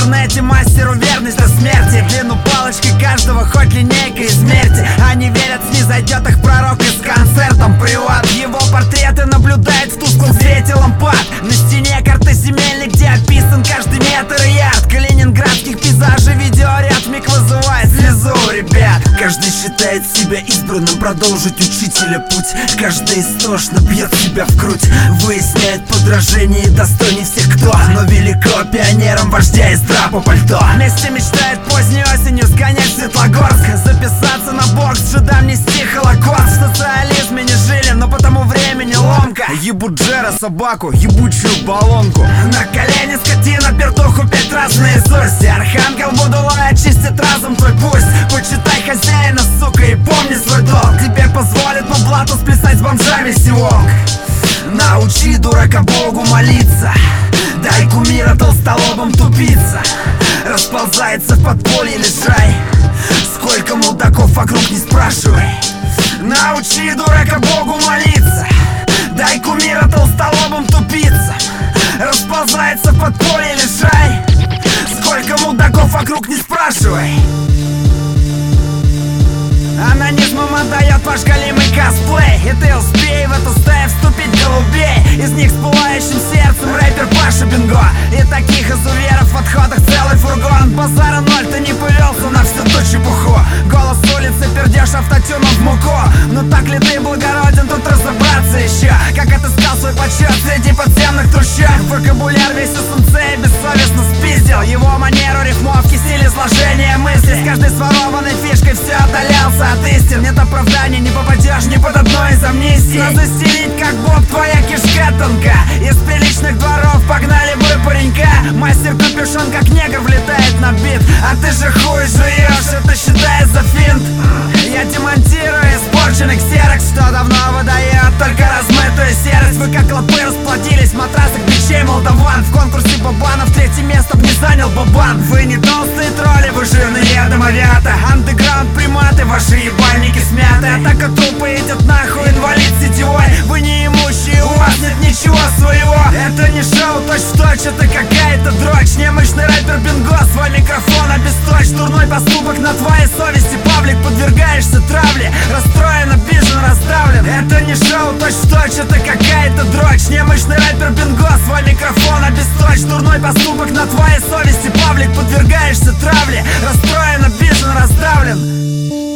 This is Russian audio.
интернете мастеру верность до смерти. Длину палочки каждого хоть линейкой измерьте. Они верят, снизойдет их пророк и с концертом приват. Его портреты наблюдает в тусклом свете лампад. На стене карты земельной, где описан каждый метр и ярд калининградских пейзажей. Видеоряд вмиг вызывает слезу у ребят. Каждый считает себя избранным продолжить учителя путь. Каждый истошно бьет себя в грудь, выясняет подражение и достойней всех кто. Но велико пионером вождя из драпа пальто. Вместе мечтает поздней осенью сгонять в Светлогорск, записаться на бокс, джедам нести холокост. В социализме не жили, но по тому времени ломка. Ебу Джера собаку, ебучую баллонку. На колени скотина, пердуху 5 раз наизусть. Архангел Будулай очистит разум твой пусть. Почитай хозяина, сука, и помни свой долг. Теперь позволит по блату сплясать с бомжами сивок. Научи дурака Богу молиться, дай кумира толстолобам тупиться. Расползается в подполье лежай, сколько мудаков вокруг не спрашивай. Научи дурака Богу молиться, дай кумира толстолобам тупиться. Расползается в подполье лежай, сколько мудаков вокруг не спрашивай. Анонизмом отдает ваш галимый косплей, и ты успей в эту стаю вступить голубей. Из них с пылающим сердцем рэпер Паша Бинго. И таких изуверов в отходах целый фургон. Базара ноль, ты не повелся на всю ту чепуху. Голос с улицы, пердешь автотюном в муку. Но так ли ты благороден, тут разобраться еще. Как отыскал свой почет среди подземных трущоб. Вокабуляр весь у сумце и бессовестно спиздил. Его манеру рифмовки, стиль изложения мысли. С каждой сворованной фишкой все отдалялся от истин. Нет оправдания, не попадешь ни под одно из амнистий. Но застелить как боб твоя кишка тонка. Из приличных дворов погнали бы паренька. Мастер капюшон как негр влетает на бит. А ты же хуй жуешь, это считай за финт. Я демонтирую испорченный ксерокс, что давно выдает только размытую серость. Вы как лопы расплодились в матрасах бичей молдаван. В конкурсе бабанов 3-е место б не занял бабан. Вы не толстые тролли, вы жирные домовята. Андеграунд приматы, ваши ебальники смяты. Атака трупа идет нахуй, инвалид сетевой. Вы не имущие, у вас нет ничего своего. Это не шоу, точь-в-точь, это какая-то дрочь. Немощный рэпер Бинго, свой микрофон обесточь. Дурной поступок на твоей совести, паблик, подвергаешься травле. Расстроен, обижен, раздавлен. Это не шоу, точь-в-точь, это какая-то дрочь. Немощный рэпер Бинго, свой микрофон обесточь. Дурной поступок на твоей совести, паблик, подвергаешься травле. Расстроен, обижен, раздавлен.